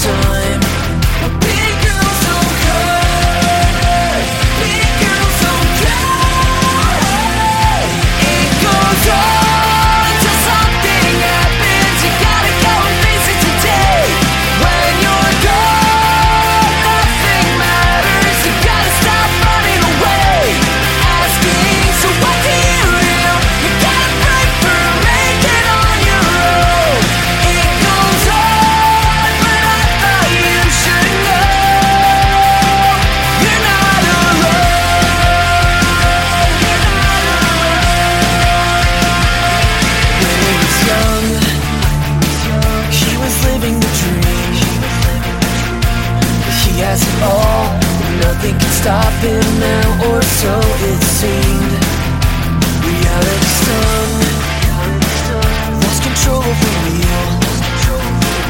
time. Big girls don't cry. Big girls don't cry. It goes on until something happens. You gotta go and face it today. When you're gone, nothing matters. You gotta stop running away, asking, so what do you do? You gotta break through, make it on your own. It goes on, but I thought you should know. You're not alone. You're not alone. When he was young, he was living the dream. He has it all, nothing can stop him now, or so it seemed. Reality stung, lost control of the wheel.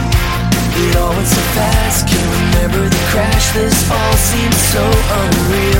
It all went so fast, can't remember the crash. This all seems so unreal.